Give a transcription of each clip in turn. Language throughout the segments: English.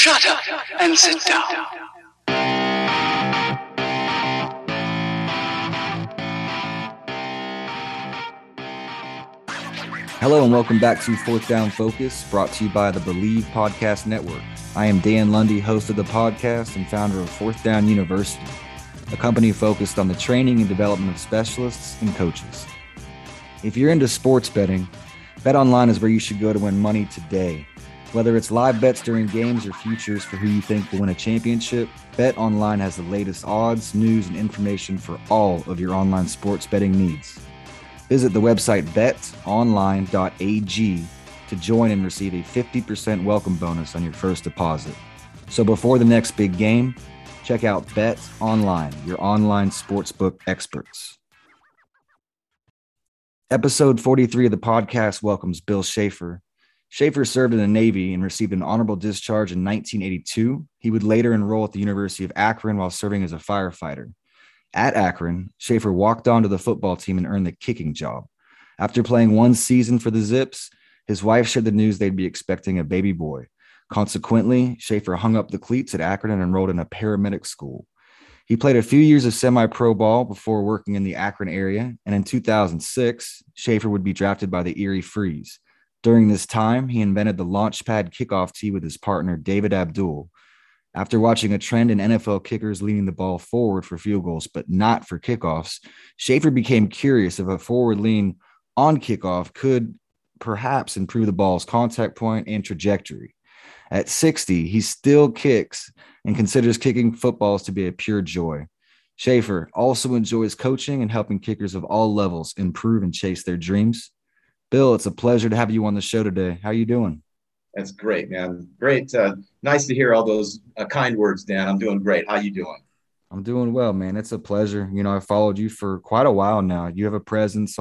Shut up and sit down. Hello and welcome back to Fourth Down Focus, brought to you by the Believe Podcast Network. I am Dan Lundy, host of the podcast and founder of Fourth Down University, a company focused on the training and development of specialists and coaches. If you're into sports betting, BetOnline is where you should go to win money today. Whether it's live bets during games or futures for who you think will win a championship, BetOnline has the latest odds, news, and information for all of your online sports betting needs. Visit the website betonline.ag to join and receive a 50% welcome bonus on your first deposit. So before the next big game, check out BetOnline, your online sportsbook experts. Episode 43 of the podcast welcomes Bill Schaefer. Schaefer served in the Navy and received an honorable discharge in 1982. He would later enroll at the University of Akron while serving as a firefighter. At Akron, Schaefer walked onto the football team and earned the kicking job. After playing one season for the Zips, his wife shared the news they'd be expecting a baby boy. Consequently, Schaefer hung up the cleats at Akron and enrolled in a paramedic school. He played a few years of semi-pro ball before working in the Akron area, and in 2006, Schaefer would be drafted by the Erie Freeze. During this time, he invented the Launchpad kickoff tee with his partner, David Abdul. After watching a trend in NFL kickers leaning the ball forward for field goals, but not for kickoffs, Schaefer became curious if a forward lean on kickoff could perhaps improve the ball's contact point and trajectory. At 60, he still kicks and considers kicking footballs to be a pure joy. Schaefer also enjoys coaching and helping kickers of all levels improve and chase their dreams. Bill, it's a pleasure to have you on the show today. How are you doing? That's great, man. Great. Nice to hear all those kind words, Dan. I'm doing great. How you doing? I'm doing well, man. It's a pleasure. You know, I've followed you for quite a while now. You have a presence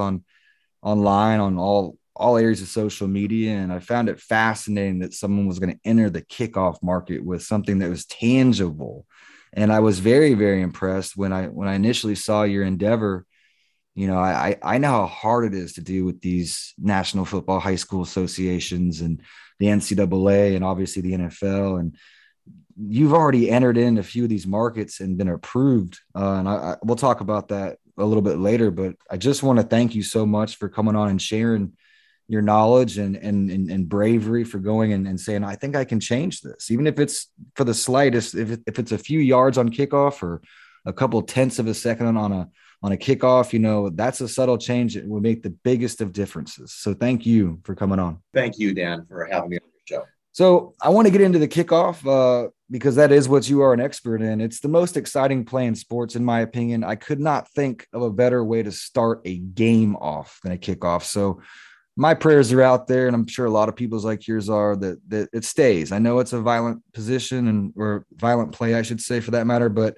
online on all areas of social media, and I found it fascinating that someone was going to enter the kickoff market with something that was tangible. And I was very, very impressed when I initially saw your endeavor. You know, I know how hard it is to do with these National Football High School Associations and the NCAA and obviously the NFL. And you've already entered in a few of these markets and been approved. And we'll talk about that a little bit later, but I just want to thank you so much for coming on and sharing your knowledge and bravery for going and saying, I think I can change this, even if it's for the slightest, if it's a few yards on kickoff or a couple tenths of a second on a kickoff, you know, that's a subtle change that will make the biggest of differences. So thank you for coming on. Thank you, Dan, for having me on your show. So I want to get into the kickoff because that is what you are an expert in. It's the most exciting play in sports, in my opinion. I could not think of a better way to start a game off than a kickoff. So my prayers are out there, and I'm sure a lot of people's like yours are, that it stays. I know it's a violent position or violent play, I should say, for that matter, but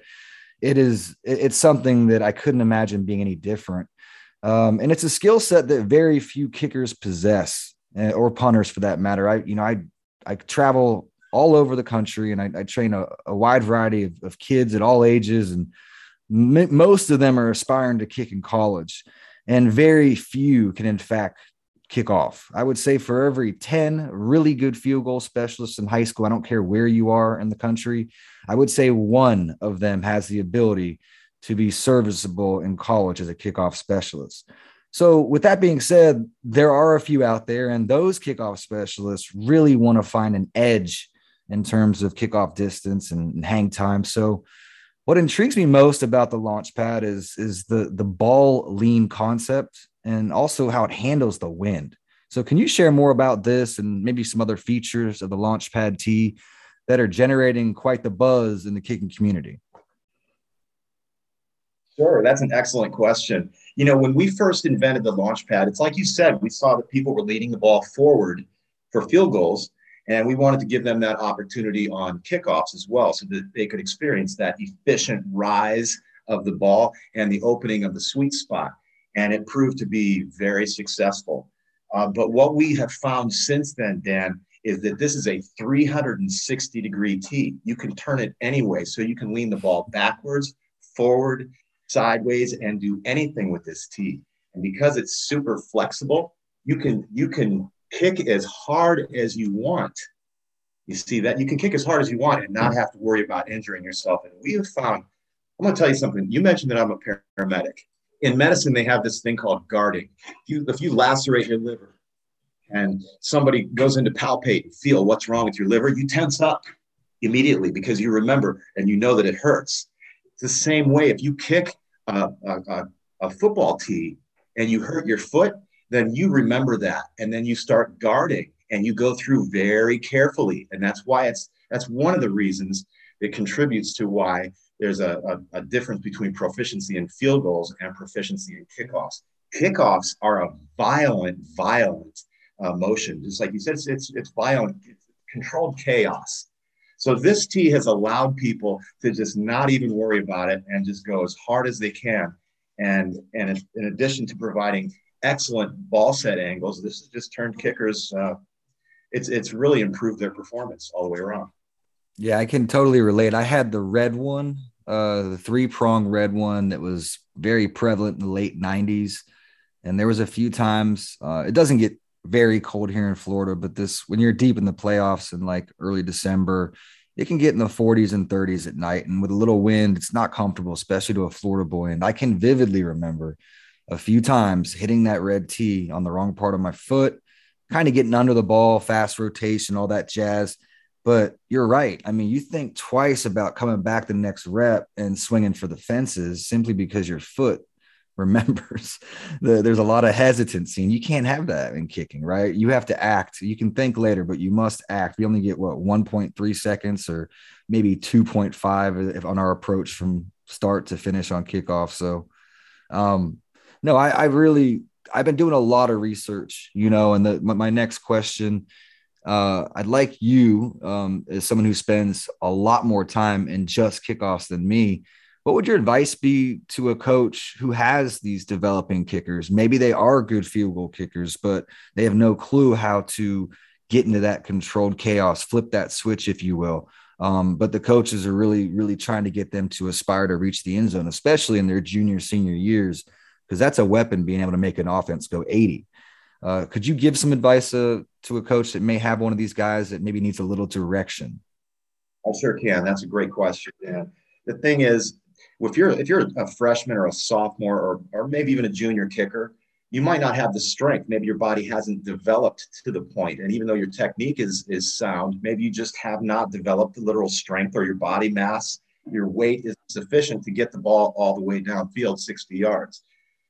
it's something that I couldn't imagine being any different. And it's a skill set that very few kickers possess, or punters for that matter. I travel all over the country, and I train a wide variety of kids at all ages, and most of them are aspiring to kick in college, and very few can in fact kick off. I would say for every 10 really good field goal specialists in high school, I don't care where you are in the country, I would say one of them has the ability to be serviceable in college as a kickoff specialist. So with that being said, there are a few out there, and those kickoff specialists really want to find an edge in terms of kickoff distance and hang time. So what intrigues me most about the launch pad is the ball lean concept, and also how it handles the wind. So can you share more about this and maybe some other features of the Launchpad tee that are generating quite the buzz in the kicking community? Sure, that's an excellent question. You know, when we first invented the Launchpad, it's like you said, we saw that people were leading the ball forward for field goals, and we wanted to give them that opportunity on kickoffs as well, so that they could experience that efficient rise of the ball and the opening of the sweet spot. And it proved to be very successful. But what we have found since then, Dan, is that this is a 360-degree tee. You can turn it anyway, so you can lean the ball backwards, forward, sideways, and do anything with this tee. And because it's super flexible, you can kick as hard as you want You see that? You can kick as hard as you want and not have to worry about injuring yourself. And we have found, I'm going to tell you something. You mentioned that I'm a paramedic. In medicine, they have this thing called guarding. If you lacerate your liver and somebody goes in to palpate and feel what's wrong with your liver, you tense up immediately because you remember and you know that it hurts. It's the same way. If you kick a football tee and you hurt your foot, then you remember that. And then you start guarding and you go through very carefully. And that's why that's one of the reasons it contributes to why there's a difference between proficiency in field goals and proficiency in kickoffs. Kickoffs are a violent motion. Just like you said, it's violent, it's controlled chaos. So this tee has allowed people to just not even worry about it and just go as hard as they can. And in addition to providing excellent ball set angles, this has just turned kickers. It's really improved their performance all the way around. Yeah, I can totally relate. I had the red one, the 3-prong red one that was very prevalent in the late 90s. And there was a few times, it doesn't get very cold here in Florida, but when you're deep in the playoffs in like early December, it can get in the 40s and 30s at night. And with a little wind, it's not comfortable, especially to a Florida boy. And I can vividly remember a few times hitting that red tee on the wrong part of my foot, kind of getting under the ball, fast rotation, all that jazz. But you're right. I mean, you think twice about coming back the next rep and swinging for the fences simply because your foot remembers. There's a lot of hesitancy, and you can't have that in kicking, right? You have to act. You can think later, but you must act. We only get 1.3 seconds or maybe 2.5 if on our approach from start to finish on kickoff. So no, I've been doing a lot of research, and my next question, I'd like you, as someone who spends a lot more time in just kickoffs than me, what would your advice be to a coach who has these developing kickers? Maybe they are good field goal kickers, but they have no clue how to get into that controlled chaos, flip that switch, if you will. But the coaches are really, really trying to get them to aspire to reach the end zone, especially in their junior, senior years, because that's a weapon, being able to make an offense go 80. Could you give some advice to a coach that may have one of these guys that maybe needs a little direction? I sure can. That's a great question, Dan. The thing is, if you're a freshman or a sophomore or maybe even a junior kicker, you might not have the strength. Maybe your body hasn't developed to the point. And even though your technique is sound, maybe you just have not developed the literal strength, or your body mass, your weight is sufficient to get the ball all the way downfield 60 yards.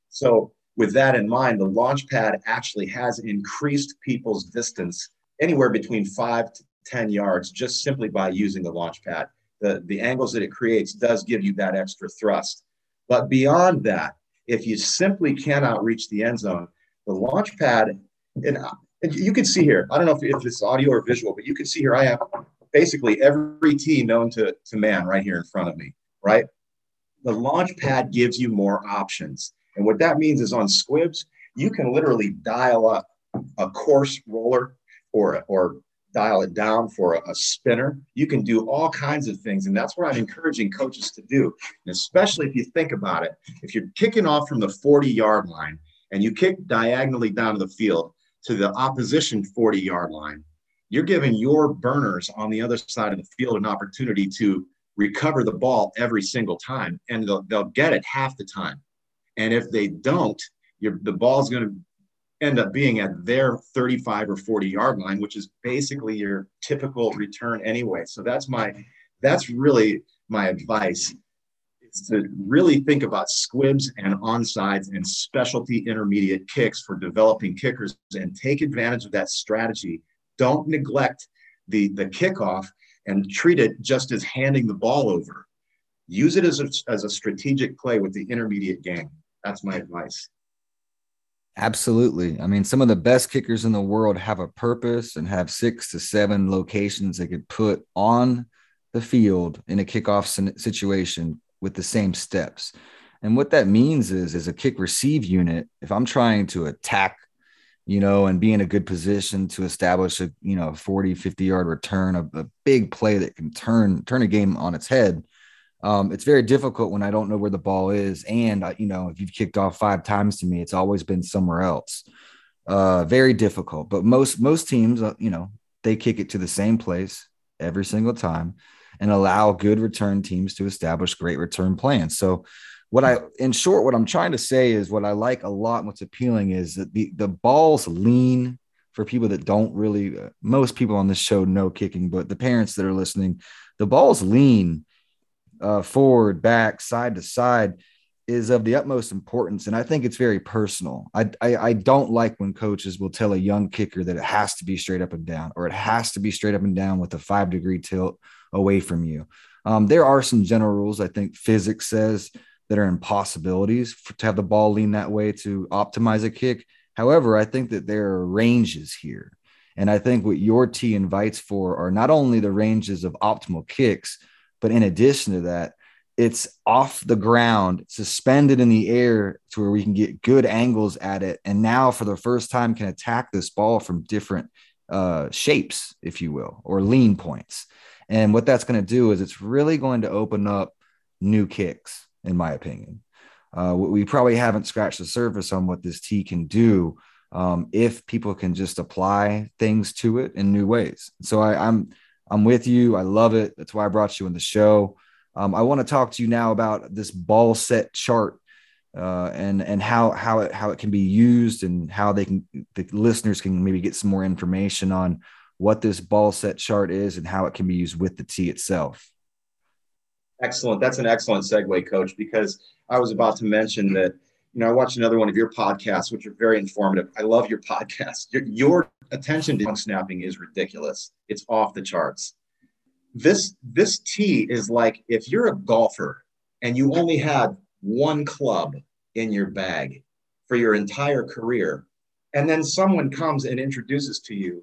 So with that in mind, the launch pad actually has increased people's distance anywhere between 5 to 10 yards just simply by using the launch pad. The angles that it creates does give you that extra thrust. But beyond that, if you simply cannot reach the end zone, the launch pad, and you can see here, I don't know if it's audio or visual, but you can see here I have basically every tee known to man right here in front of me, right? The launch pad gives you more options. And what that means is on squibs, you can literally dial up a coarse roller or dial it down for a spinner. You can do all kinds of things. And that's what I'm encouraging coaches to do. And especially if you think about it, if you're kicking off from the 40-yard line and you kick diagonally down to the field to the opposition 40-yard line, you're giving your burners on the other side of the field an opportunity to recover the ball every single time. And they'll get it half the time. And if they don't, the ball's going to end up being at their 35 or 40-yard line, which is basically your typical return anyway. So that's really my advice, is to really think about squibs and onside and specialty intermediate kicks for developing kickers and take advantage of that strategy. Don't neglect the kickoff and treat it just as handing the ball over. Use it as a strategic play with the intermediate game. That's my advice. Absolutely. I mean, some of the best kickers in the world have a purpose and have 6 to 7 locations they could put on the field in a kickoff situation with the same steps. And what that means is a kick receive unit, if I'm trying to attack, and be in a good position to establish a 40, 50-yard return, a big play that can turn a game on its head, it's very difficult when I don't know where the ball is. And, if you've kicked off 5 times to me, it's always been somewhere else. Very difficult. But most teams, they kick it to the same place every single time and allow good return teams to establish great return plans. So in short, what I'm trying to say is what I like a lot and what's appealing is that the balls lean for people that don't really, most people on this show know kicking, but the parents that are listening, the balls lean forward, back, side to side is of the utmost importance. And I think it's very personal. I don't like when coaches will tell a young kicker that it has to be straight up and down, or it has to be straight up and down with a 5-degree tilt away from you. There are some general rules, I think physics says, that are impossibilities to have the ball lean that way to optimize a kick. However, I think that there are ranges here. And I think what your tee invites for are not only the ranges of optimal kicks, but in addition to that, it's off the ground, suspended in the air to where we can get good angles at it. And now for the first time can attack this ball from different shapes, if you will, or lean points. And what that's going to do is it's really going to open up new kicks, in my opinion. We probably haven't scratched the surface on what this tee can do if people can just apply things to it in new ways. So I'm with you. I love it. That's why I brought you on the show. I want to talk to you now about this ball set chart and how it can be used, and how the listeners can maybe get some more information on what this ball set chart is and how it can be used with the tee itself. Excellent. That's an excellent segue, Coach, because I was about to mention that, I watched another one of your podcasts, which are very informative. I love your podcast. Your attention to snapping is ridiculous. It's off the charts. This tee is like if you're a golfer and you only had one club in your bag for your entire career, and then someone comes and introduces to you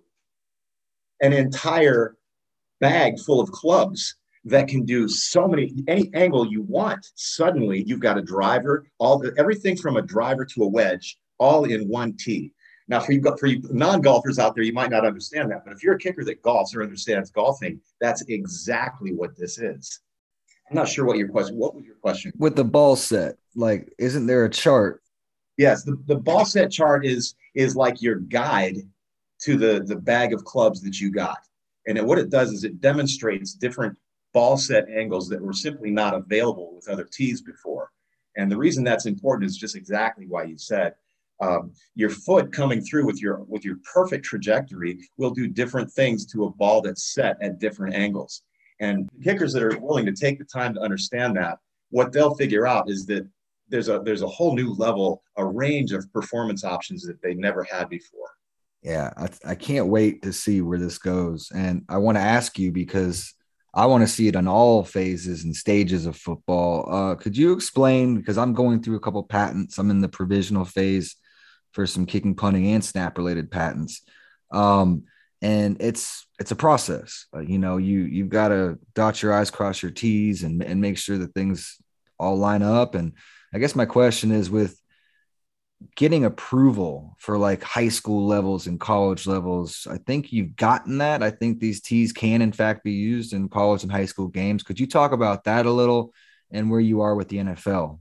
an entire bag full of clubs that can do any angle you want. Suddenly you've got a driver, everything from a driver to a wedge, all in one tee. Now, for you non-golfers out there, you might not understand that, but if you're a kicker that golfs or understands golfing, that's exactly what this is. I'm not sure what was your question? With the ball set, like, isn't there a chart? Yes, the ball set chart is like your guide to the bag of clubs that you got. And what it does is it demonstrates different ball set angles that were simply not available with other tees before. And the reason that's important is just exactly why you said. Your foot coming through with your perfect trajectory will do different things to a ball that's set at different angles. And kickers that are willing to take the time to understand that, what they'll figure out is that there's a whole new level, a range of performance options that they never had before. Yeah, I can't wait to see where this goes. And I want to ask you, because I want to see it on all phases and stages of football. Could you explain, because I'm going through a couple of patents. I'm in the provisional phase for some kicking, punting, and snap related patents. And it's a process. You've got to dot your I's, cross your T's, and make sure that things all line up. And I guess my question is, with getting approval for like high school levels and college levels, I think you've gotten that. I think these tees can in fact be used in college and high school games. Could you talk about that a little and where you are with the NFL?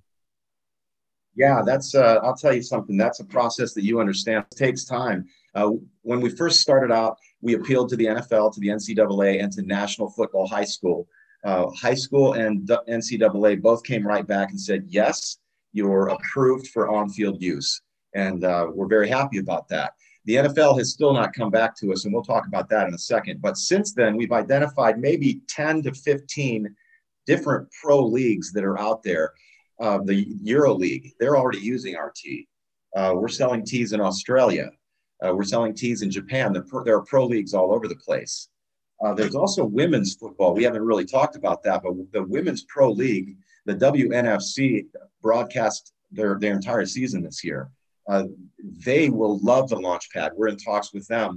Yeah, that's I'll tell you something. That's a process that you understand. It takes time. When we first started out, we appealed to the NFL, to the NCAA, and to National Football High School. High school and NCAA both came right back and said, yes, you're approved for on-field use. And we're very happy about that. The NFL has still not come back to us, and we'll talk about that in a second. But since then, we've identified maybe 10 to 15 different pro leagues that are out there. The Euro League, they're already using our tee. We're selling tees in Australia. We're selling tees in Japan. There are pro leagues all over the place. There's also women's football. We haven't really talked about that, but the Women's Pro League, the WNFC, broadcast their entire season this year. They will love the Launchpad. We're in talks with them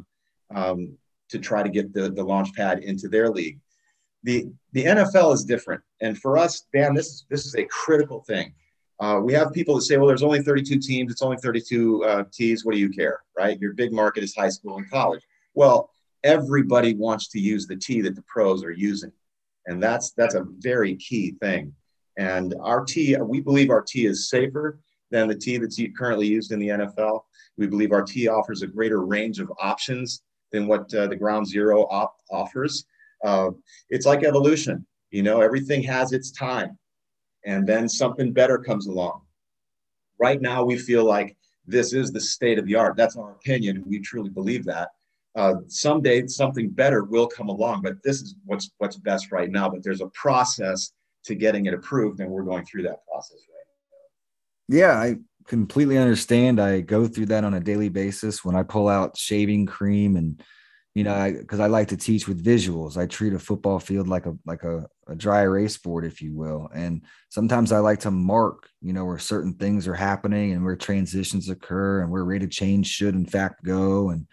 to try to get the Launchpad into their league. The NFL is different. And for us, Dan, this is a critical thing. We have people that say, well, there's only 32 teams. It's only 32 tees. What do you care, right? Your big market is high school and college. Well, everybody wants to use the tee that the pros are using. And that's a very key thing. And our tee, we believe our tee is safer than the tee that's currently used in the NFL. We believe our tee offers a greater range of options than what the Ground Zero offers. It's like evolution. Everything has its time, and then something better comes along. Right now, we feel like this is the state of the art. That's our opinion. We truly believe that. Someday something better will come along, but this is what's best right now. But there's a process to getting it approved, and we're going through that process right Yeah, I completely understand. I go through that on a daily basis when I pull out shaving cream and because I like to teach with visuals. I treat a football field like a dry erase board, if you will. And sometimes I like to mark, where certain things are happening and where transitions occur and where rate of change should in fact go. And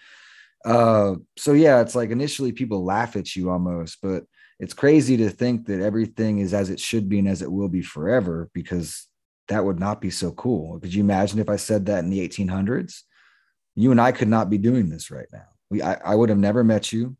so yeah, it's like initially people laugh at you almost, but it's crazy to think that everything is as it should be and as it will be forever, because that would not be so cool. Could you imagine if I said that in the 1800s? You and I could not be doing this right now. I would have never met you.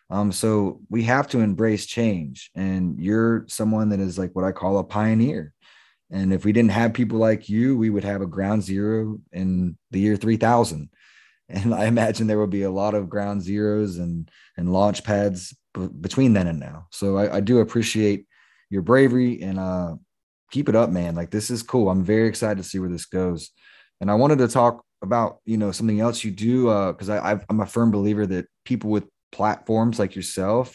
So we have to embrace change. And you're someone that is like what I call a pioneer. And if we didn't have people like you, we would have a Ground Zero in the year 3000. And I imagine there will be a lot of Ground Zeros and launch pads between then and now. So I do appreciate your bravery and keep it up, man. Like, this is cool. I'm very excited to see where this goes. And I wanted to talk about, something else you do, because I'm a firm believer that people with platforms like yourself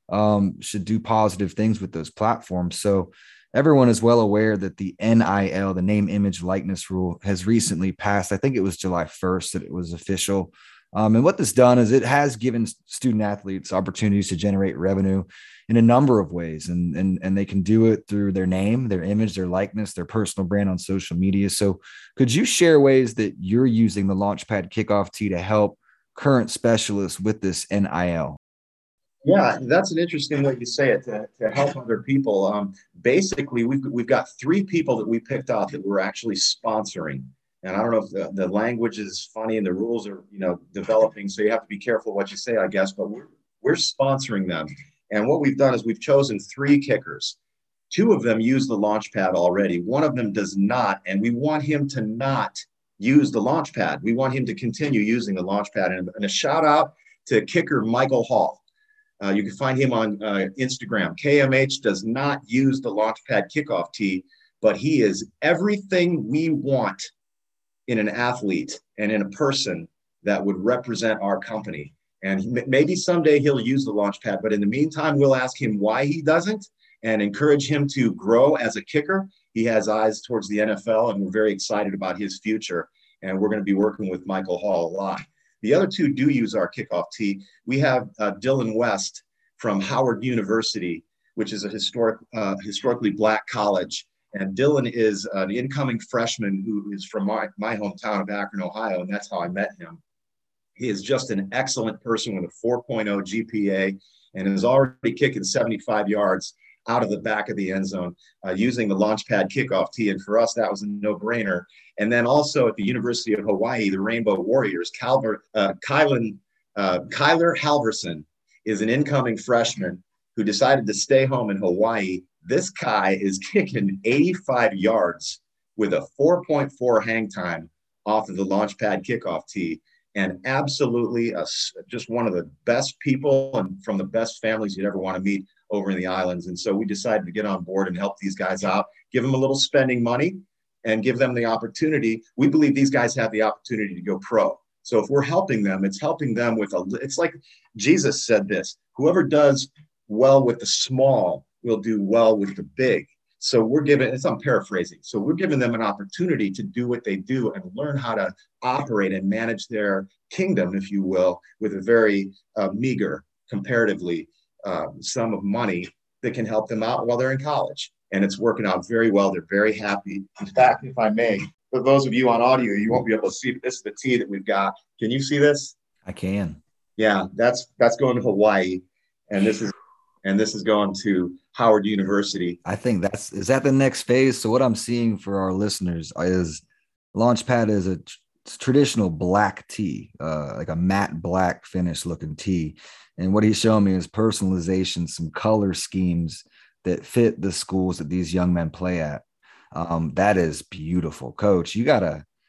should do positive things with those platforms. So everyone is well aware that the NIL, the name, image, likeness rule, has recently passed. I think it was July 1st that it was official. And what this done is it has given student athletes opportunities to generate revenue in a number of ways. And they can do it through their name, their image, their likeness, their personal brand on social media. So could you share ways that you're using the Launchpad Kickoff Tee to help current specialists with this NIL? Yeah, that's an interesting way you say it, to help other people. Basically, we've got 3 people that we picked out that we're actually sponsoring. And I don't know if the language is funny and the rules are, developing, so you have to be careful what you say, I guess. But we're sponsoring them. And what we've done is we've chosen 3 kickers. 2 of them use the Launchpad already. 1 of them does not, and we want him to not use the Launchpad. We want him to continue using the Launchpad. And a shout out to kicker Michael Hall. You can find him on Instagram. KMH does not use the Launchpad Kickoff Tee, but he is everything we want in an athlete and in a person that would represent our company. And maybe someday he'll use the Launchpad, but in the meantime, we'll ask him why he doesn't and encourage him to grow as a kicker. He has eyes towards the NFL, and we're very excited about his future. And we're going to be working with Michael Hall a lot. The other 2 do use our kickoff tee. We have Dylan West from Howard University, which is a historically Black college. And Dylan is an incoming freshman who is from my hometown of Akron, Ohio, and that's how I met him. He is just an excellent person with a 4.0 GPA and is already kicking 75 yards out of the back of the end zone using the Launchpad Kickoff Tee. And for us, that was a no-brainer. And then also at the University of Hawaii, the Rainbow Warriors, Kyler Halverson is an incoming freshman who decided to stay home in Hawaii. This guy is kicking 85 yards with a 4.4 hang time off of the Launchpad Kickoff Tee, and absolutely just one of the best people and from the best families you'd ever want to meet over in the islands. And so we decided to get on board and help these guys out, give them a little spending money and give them the opportunity. We believe these guys have the opportunity to go pro. So if we're helping them, it's helping them with it's like Jesus said this: whoever does well with the small will do well with the big. So I'm paraphrasing. So we're giving them an opportunity to do what they do and learn how to operate and manage their kingdom, if you will, with a very meager, comparatively, sum of money that can help them out while they're in college. And it's working out very well. They're very happy. In fact, if I may, for those of you on audio, you won't be able to see, this is the tee that we've got. Can you see this? I can. Yeah, that's going to Hawaii. And this is going to Howard University. I think is that the next phase? So what I'm seeing for our listeners is Launchpad is a traditional black tee, like a matte black finish looking tee. And what he's showing me is personalization, some color schemes that fit the schools that these young men play at. That is beautiful. Coach, you gotta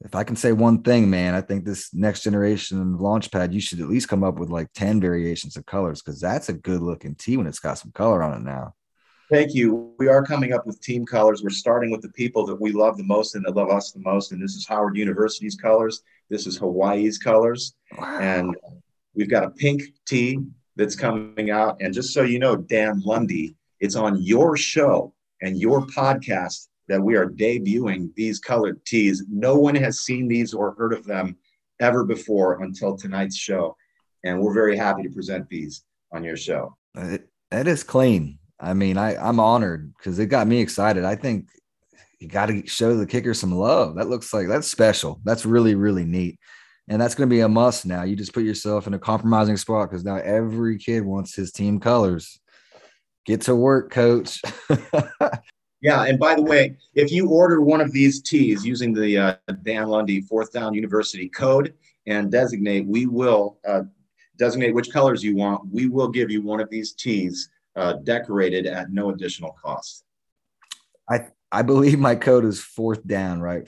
If I can say one thing, man, I think this next generation Launchpad, you should at least come up with like 10 variations of colors, because that's a good looking tee when it's got some color on it now. Thank you. We are coming up with team colors. We're starting with the people that we love the most and that love us the most. And this is Howard University's colors. This is Hawaii's colors. Wow. And we've got a pink tee that's coming out. And just so you know, Dan Lundy, it's on your show and your podcast that we are debuting these colored tees. No one has seen these or heard of them ever before until tonight's show. And we're very happy to present these on your show. That is clean. I mean, I'm honored because it got me excited. I think you got to show the kicker some love. That looks like that's special. That's really, really neat. And that's going to be a must now. You just put yourself in a compromising spot because now every kid wants his team colors. Get to work, coach. Yeah. And by the way, if you order one of these tees using the Dan Lundy Fourth Down University code and designate, we will designate which colors you want. We will give you one of these tees decorated at no additional cost. I believe my code is fourth down, right?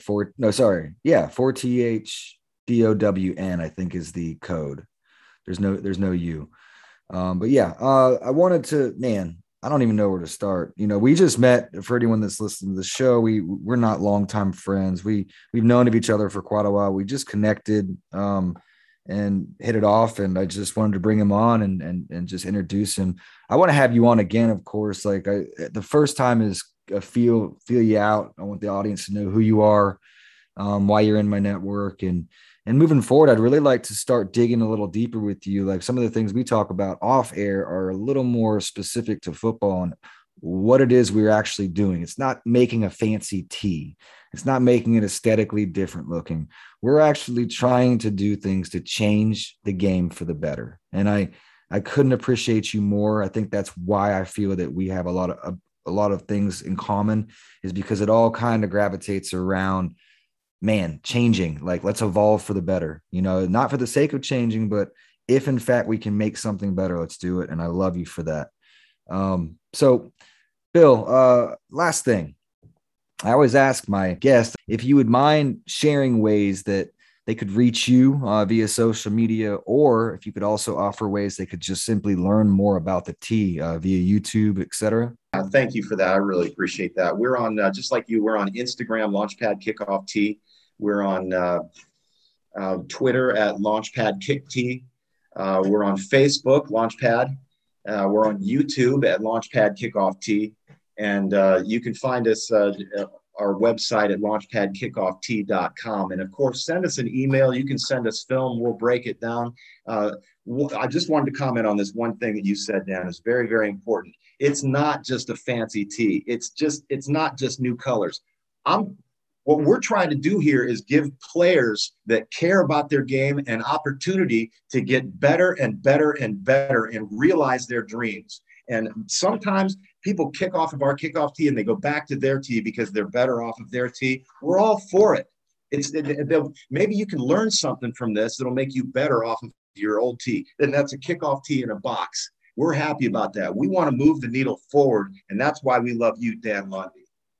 4THDOWN, I think is the code. There's no U. But yeah, I wanted to, man, I don't even know where to start. You know, we just met. For anyone that's listening to the show, we're not longtime friends. We've known of each other for quite a while. We just connected and hit it off. And I just wanted to bring him on and just introduce him. I want to have you on again, of course. Like the first time is feel you out. I want the audience to know who you are, why you're in my network, and moving forward, I'd really like to start digging a little deeper with you. Like some of the things we talk about off air are a little more specific to football and what it is we're actually doing. It's not making a fancy tee. It's not making it aesthetically different looking. We're actually trying to do things to change the game for the better. And I couldn't appreciate you more. I think that's why I feel that we have a lot of things in common, is because it all kind of gravitates around, man, changing. Like, let's evolve for the better, you know, not for the sake of changing, but if in fact we can make something better, let's do it. And I love you for that. So Bill, last thing, I always ask my guests if you would mind sharing ways that they could reach you via social media, or if you could also offer ways they could just simply learn more about the tee via YouTube, etc. Thank you for that. I really appreciate that. We're on, just like you, we're on Instagram, Launchpad Kickoff Tee. We're on Twitter at Launchpad Kick Tee. We're on Facebook, Launchpad. We're on YouTube at Launchpad Kickoff Tee. And you can find us our website at launchpadkickoff.com. And of course, send us an email. You can send us film. We'll break it down. I just wanted to comment on this one thing that you said, Dan. It's very, very important. It's not just a fancy tee. It's not just new colors. What we're trying to do here is give players that care about their game an opportunity to get better and better and better and realize their dreams. And sometimes people kick off of our kickoff tee and they go back to their tee because they're better off of their tee. We're all for it. Maybe you can learn something from this that'll make you better off of your old tee. And that's a kickoff tee in a box. We're happy about that. We want to move the needle forward. And that's why we love you, Dan Lundy.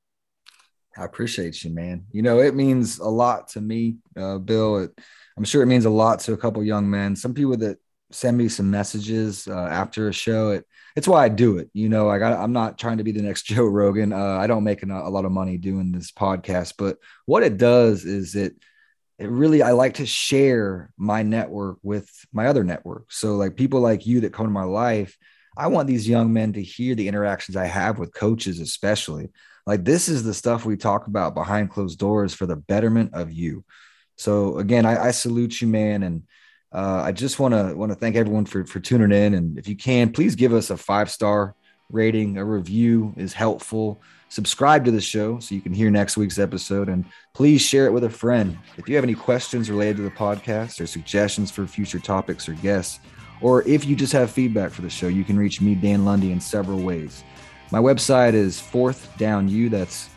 I appreciate you, man. You know, it means a lot to me, Bill. I'm sure it means a lot to a couple of young men. Some people that send me some messages after a show. It's why I do it. You know, I'm not trying to be the next Joe Rogan. I don't make a lot of money doing this podcast, but what it does is it really, I like to share my network with my other network. So like people like you that come to my life, I want these young men to hear the interactions I have with coaches, especially. Like, this is the stuff we talk about behind closed doors for the betterment of you. So again, I salute you, man. And I just want to thank everyone for tuning in. And if you can, please give us a 5-star rating. A review is helpful. Subscribe to the show so you can hear next week's episode. And please share it with a friend. If you have any questions related to the podcast or suggestions for future topics or guests, or if you just have feedback for the show, you can reach me, Dan Lundy, in several ways. My website is fourthdownu. That's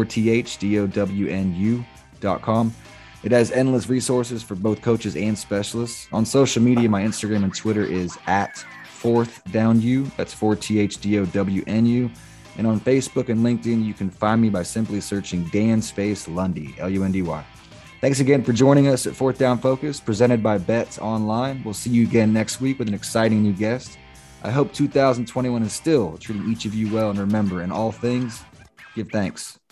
4THDOWNU.com. It has endless resources for both coaches and specialists. On social media, my Instagram and Twitter is at fourthdownu. That's 4THDOWNU. And on Facebook and LinkedIn, you can find me by simply searching Dan Space Lundy, Lundy. Thanks again for joining us at Fourth Down Focus, presented by Bets Online. We'll see you again next week with an exciting new guest. I hope 2021 is still treating each of you well, and remember, in all things, give thanks.